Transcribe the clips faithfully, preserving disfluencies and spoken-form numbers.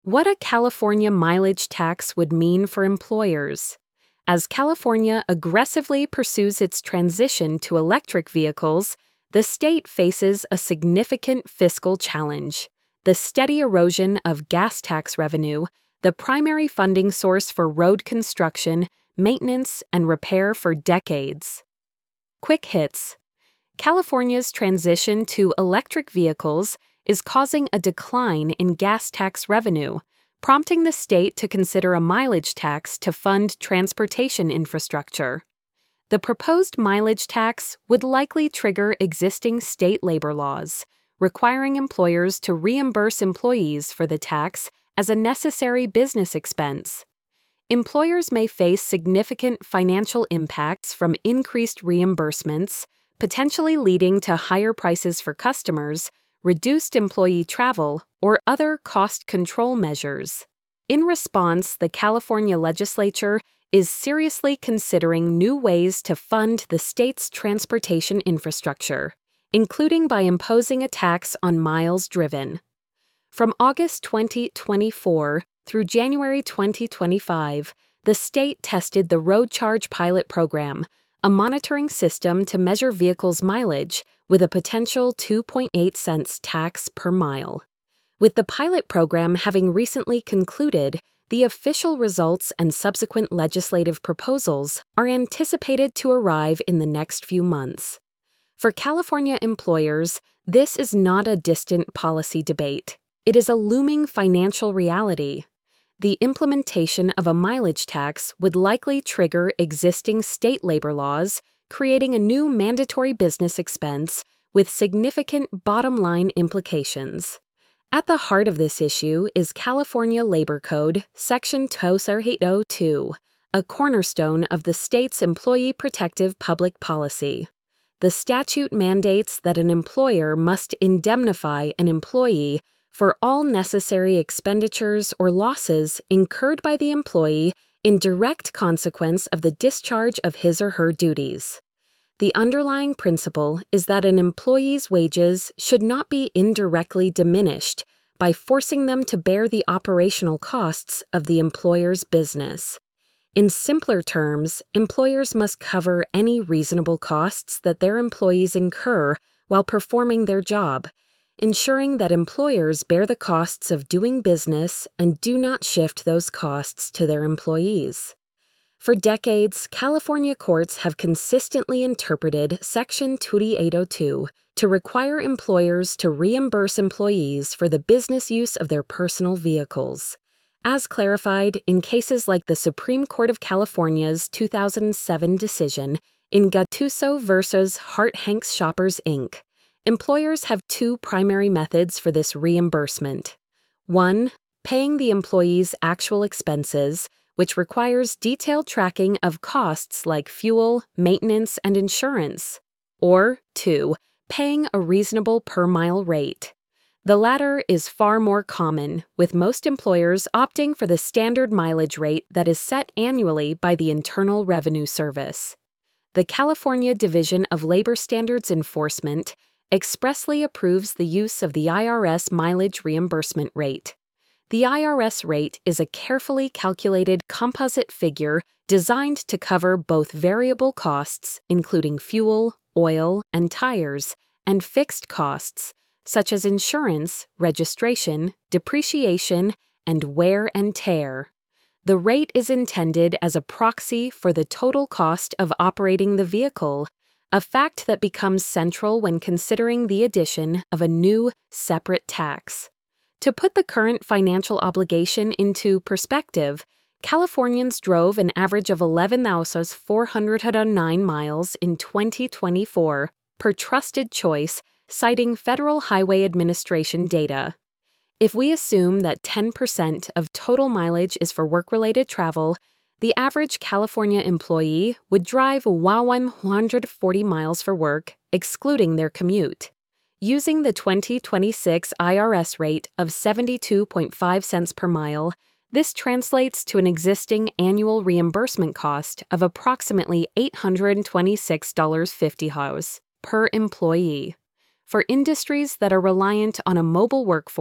What a California mileage tax would mean for employers. As California aggressively pursues its transition to electric vehicles, the state faces a significant fiscal challenge: the steady erosion of gas tax revenue, the primary funding source for road construction, maintenance, and repair for decades. Quick hits. California's transition to electric vehicles is causing a decline in gas tax revenue, prompting the state to consider a mileage tax to fund transportation infrastructure. The proposed mileage tax would likely trigger existing state labor laws, requiring employers to reimburse employees for the tax as a necessary business expense. Employers may face significant financial impacts from increased reimbursements, potentially leading to higher prices for customers, reduced employee travel, or other cost control measures. In response, the California legislature is seriously considering new ways to fund the state's transportation infrastructure, including by imposing a tax on miles driven. From August twenty twenty-four through January twenty twenty-five, the state tested the Road Charge Pilot Program, a monitoring system to measure vehicles' mileage with a potential two point eight cents tax per mile. With the pilot program having recently concluded, the official results and subsequent legislative proposals are anticipated to arrive in the next few months. For California employers, this is not a distant policy debate. It is a looming financial reality. The implementation of a mileage tax would likely trigger existing state labor laws, creating a new mandatory business expense with significant bottom-line implications. At the heart of this issue is California Labor Code, Section two eight oh two, a cornerstone of the state's employee protective public policy. The statute mandates that an employer must indemnify an employee for all necessary expenditures or losses incurred by the employee in direct consequence of the discharge of his or her duties. The underlying principle is that an employee's wages should not be indirectly diminished by forcing them to bear the operational costs of the employer's business. In simpler terms, employers must cover any reasonable costs that their employees incur while performing their job, ensuring that employers bear the costs of doing business and do not shift those costs to their employees. For decades, California courts have consistently interpreted Section two eight oh two to require employers to reimburse employees for the business use of their personal vehicles. As clarified in cases like the Supreme Court of California's two thousand seven decision in Gattuso versus Hart Hanks Shoppers, Incorporated, employers have two primary methods for this reimbursement. One, paying the employee's actual expenses, which requires detailed tracking of costs like fuel, maintenance, and insurance. Or two, paying a reasonable per-mile rate. The latter is far more common, with most employers opting for the standard mileage rate that is set annually by the Internal Revenue Service. The California Division of Labor Standards Enforcement expressly approves the use of the I R S mileage reimbursement rate. The I R S rate is a carefully calculated composite figure designed to cover both variable costs, including fuel, oil, and tires, and fixed costs, such as insurance, registration, depreciation, and wear and tear. The rate is intended as a proxy for the total cost of operating the vehicle, a fact that becomes central when considering the addition of a new, separate tax. To put the current financial obligation into perspective, Californians drove an average of eleven thousand four hundred nine miles in twenty twenty-four per Trusted Choice, citing Federal Highway Administration data. If we assume that ten percent of total mileage is for work-related travel, the average California employee would drive one hundred forty miles for work, excluding their commute. Using the twenty twenty-six I R S rate of seventy-two point five cents per mile, this translates to an existing annual reimbursement cost of approximately eight hundred twenty-six dollars and fifty cents per employee. For industries that are reliant on a mobile workforce,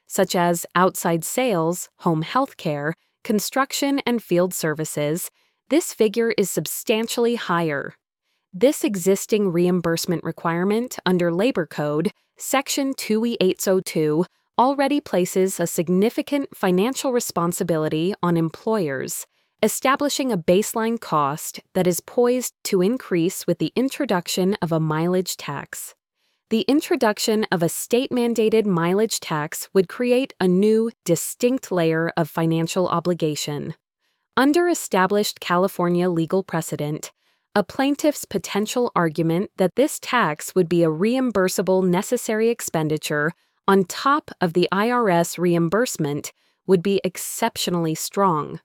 such as outside sales, home health care, construction, and field services, this figure is substantially higher. This existing reimbursement requirement under Labor Code, Section two E eight oh two, already places a significant financial responsibility on employers, establishing a baseline cost that is poised to increase with the introduction of a mileage tax. The introduction of a state-mandated mileage tax would create a new, distinct layer of financial obligation. Under established California legal precedent, a plaintiff's potential argument that this tax would be a reimbursable necessary expenditure on top of the I R S reimbursement would be exceptionally strong.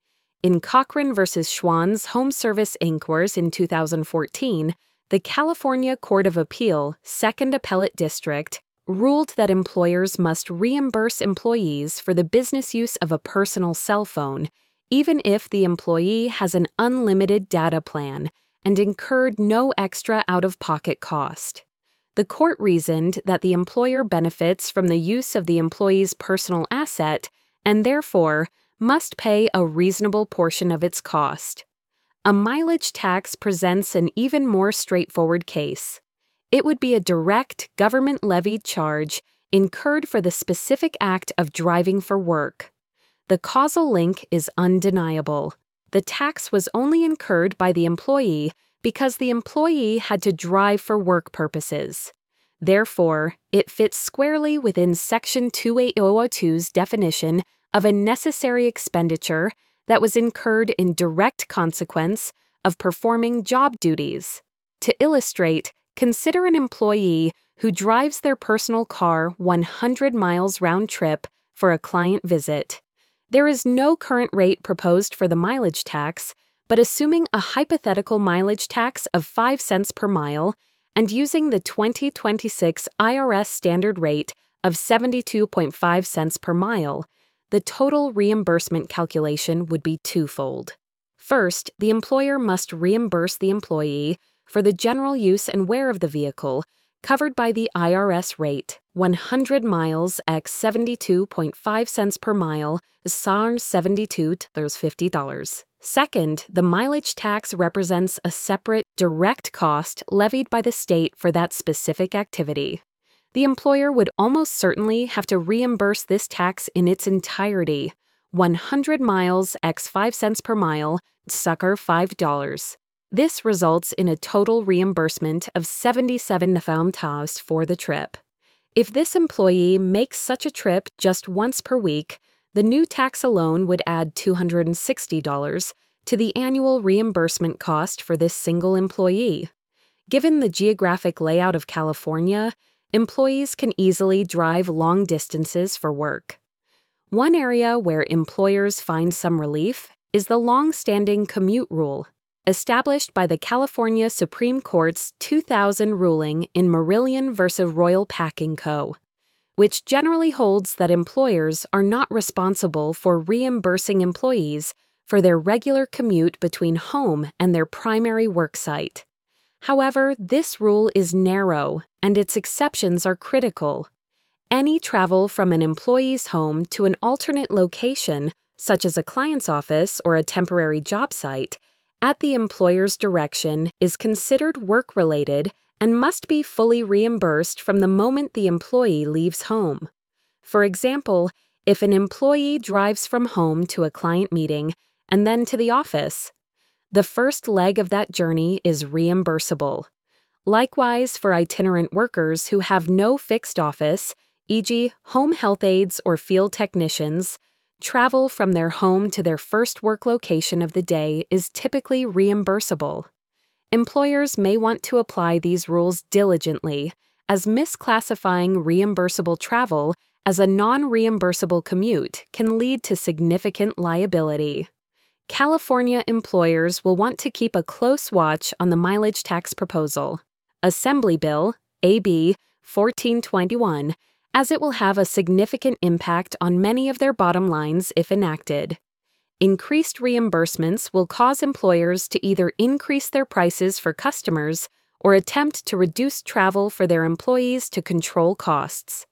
In Cochran v. Schwann's Home Service Inquiries in two thousand fourteen, the California Court of Appeal, Second Appellate District, ruled that employers must reimburse employees for the business use of a personal cell phone, even if the employee has an unlimited data plan and incurred no extra out-of-pocket cost. The court reasoned that the employer benefits from the use of the employee's personal asset and therefore must pay a reasonable portion of its cost. A mileage tax presents an even more straightforward case. It would be a direct government-levied charge incurred for the specific act of driving for work. The causal link is undeniable. The tax was only incurred by the employee because the employee had to drive for work purposes. Therefore, it fits squarely within Section two eight oh two's definition of a necessary expenditure that was incurred in direct consequence of performing job duties. To illustrate, consider an employee who drives their personal car one hundred miles round trip for a client visit. There is no current rate proposed for the mileage tax, but assuming a hypothetical mileage tax of five cents per mile and using the twenty twenty-six I R S standard rate of seventy-two point five cents per mile, the total reimbursement calculation would be twofold. First, the employer must reimburse the employee for the general use and wear of the vehicle covered by the I R S rate, one hundred miles x seventy-two point five cents per mile, S A R seventy-two, there's fifty dollars. Second, the mileage tax represents a separate, direct cost levied by the state for that specific activity. The employer would almost certainly have to reimburse this tax in its entirety, one hundred miles x five cents per mile, sucker five dollars. This results in a total reimbursement of seventy-seven dollars for the trip. If this employee makes such a trip just once per week, the new tax alone would add two hundred sixty dollars to the annual reimbursement cost for this single employee. Given the geographic layout of California, employees can easily drive long distances for work. One area where employers find some relief is the long-standing commute rule, established by the California Supreme Court's two thousand ruling in Marillion v. Royal Packing Co., which generally holds that employers are not responsible for reimbursing employees for their regular commute between home and their primary work site. However, this rule is narrow, and its exceptions are critical. Any travel from an employee's home to an alternate location, such as a client's office or a temporary job site, at the employer's direction is considered work-related and must be fully reimbursed from the moment the employee leaves home. For example, if an employee drives from home to a client meeting and then to the office, the first leg of that journey is reimbursable. Likewise, for itinerant workers who have no fixed office, for example, home health aides or field technicians, travel from their home to their first work location of the day is typically reimbursable. Employers may want to apply these rules diligently, as misclassifying reimbursable travel as a non-reimbursable commute can lead to significant liability. California employers will want to keep a close watch on the mileage tax proposal, Assembly Bill, A B fourteen twenty-one, as it will have a significant impact on many of their bottom lines if enacted. Increased reimbursements will cause employers to either increase their prices for customers or attempt to reduce travel for their employees to control costs.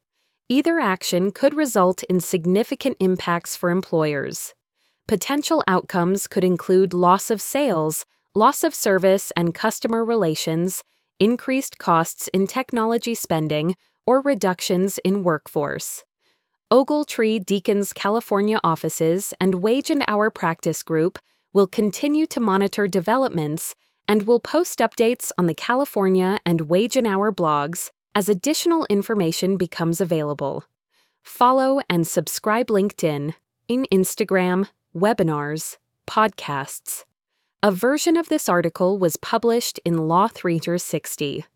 Either action could result in significant impacts for employers. Potential outcomes could include loss of sales, loss of service and customer relations, increased costs in technology spending, or reductions in workforce. Ogletree Deacon's California offices and Wage and Hour Practice Group will continue to monitor developments and will post updates on the California and Wage and Hour blogs as additional information becomes available. Follow and subscribe LinkedIn, in Instagram, webinars, podcasts. A version of this article was published in Law three sixty.